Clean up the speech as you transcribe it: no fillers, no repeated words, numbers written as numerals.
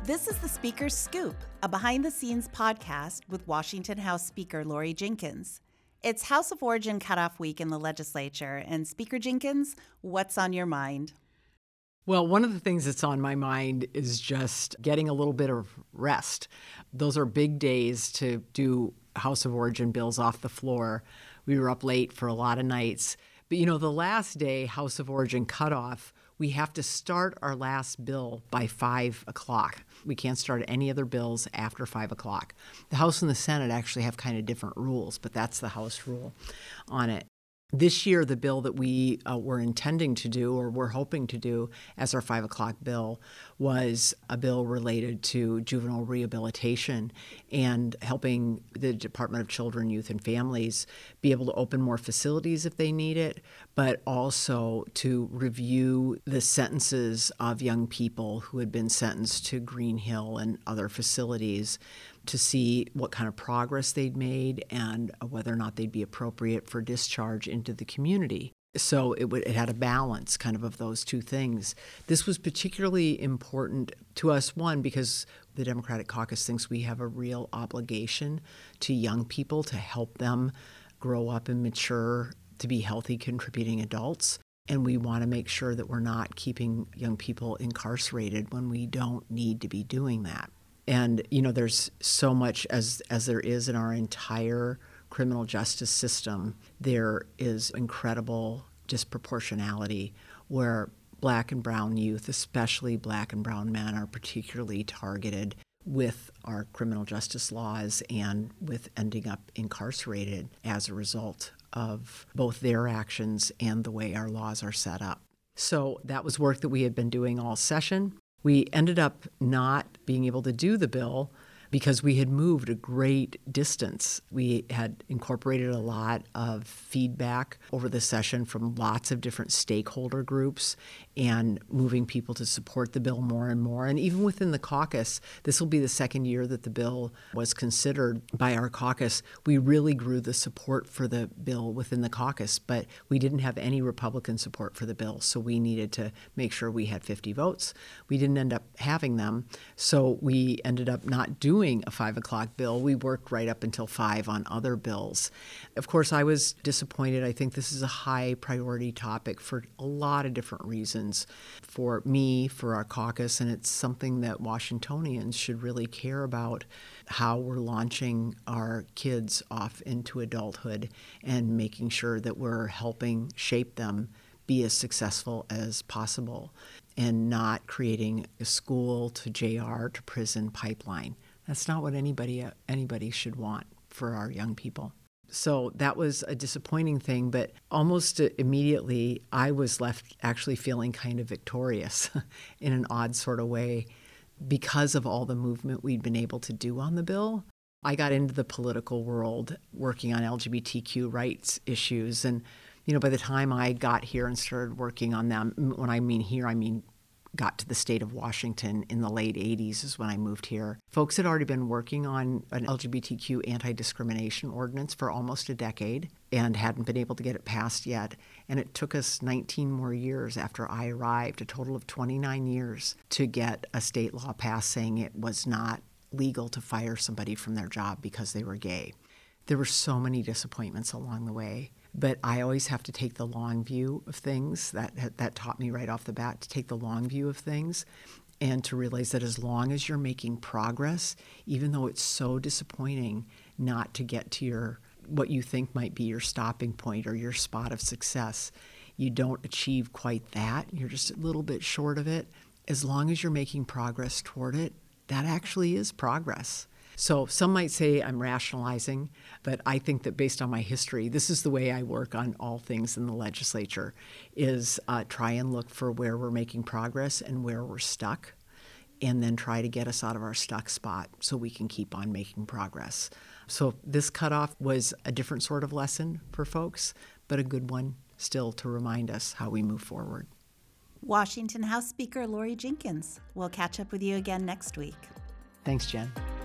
This is the Speaker's Scoop, a behind-the-scenes podcast with Washington House Speaker Lori Jenkins. It's House of Origin cutoff week in the legislature, and Speaker Jenkins, what's on your mind? Well, one of the things that's on my mind is just getting a little bit of rest. Those are big days to do House of Origin bills off the floor. We were up late for a lot of nights. But the last day, House of Origin cutoff, we have to start our last bill by 5 o'clock. We can't start any other bills after 5 o'clock. The House and the Senate actually have kind of different rules, but that's the House rule on it. This year, the bill that we were intending to do, or were hoping to do as our 5 o'clock bill, was a bill related to juvenile rehabilitation and helping the Department of Children, Youth, and Families be able to open more facilities if they need it, but also to review the sentences of young people who had been sentenced to Green Hill and other facilities to see what kind of progress they'd made and whether or not they'd be appropriate for discharge into the community. So it had a balance kind of those two things. This was particularly important to us, one, because the Democratic Caucus thinks we have a real obligation to young people to help them grow up and mature to be healthy, contributing adults. And we want to make sure that we're not keeping young people incarcerated when we don't need to be doing that. And, there's so much as there is in our entire criminal justice system, there is incredible disproportionality where Black and brown youth, especially Black and brown men, are particularly targeted with our criminal justice laws and with ending up incarcerated as a result of both their actions and the way our laws are set up. So that was work that we had been doing all session. We ended up not being able to do the bill because we had moved a great distance. We had incorporated a lot of feedback over the session from lots of different stakeholder groups and moving people to support the bill more and more. And even within the caucus, this will be the second year that the bill was considered by our caucus. We really grew the support for the bill within the caucus, but we didn't have any Republican support for the bill, so we needed to make sure we had 50 votes. We didn't end up having them, so we ended up not doing a 5 o'clock bill. We worked right up until 5 on other bills. Of course, I was disappointed. I think this is a high priority topic for a lot of different reasons. For me, for our caucus, and it's something that Washingtonians should really care about, how we're launching our kids off into adulthood and making sure that we're helping shape them be as successful as possible and not creating a school to JR to prison pipeline. That's not what anybody should want for our young people. So that was a disappointing thing, but almost immediately I was left actually feeling kind of victorious in an odd sort of way because of all the movement we'd been able to do on the bill. I got into the political world working on LGBTQ rights issues, and by the time I got here and started working on them, when I mean here, I mean got to the state of Washington in the late 80s is when I moved here. Folks had already been working on an LGBTQ anti-discrimination ordinance for almost a decade and hadn't been able to get it passed yet. And it took us 19 more years after I arrived, a total of 29 years, to get a state law passed saying it was not legal to fire somebody from their job because they were gay. There were so many disappointments along the way. But I always have to take the long view of things. That taught me right off the bat to take the long view of things and to realize that as long as you're making progress, even though it's so disappointing not to get to what you think might be your stopping point or your spot of success, you don't achieve quite that. You're just a little bit short of it. As long as you're making progress toward it, that actually is progress. So some might say I'm rationalizing, but I think that based on my history, this is the way I work on all things in the legislature, is try and look for where we're making progress and where we're stuck, and then try to get us out of our stuck spot so we can keep on making progress. So this cutoff was a different sort of lesson for folks, but a good one still to remind us how we move forward. Washington House Speaker Lori Jenkins. We'll catch up with you again next week. Thanks, Jen.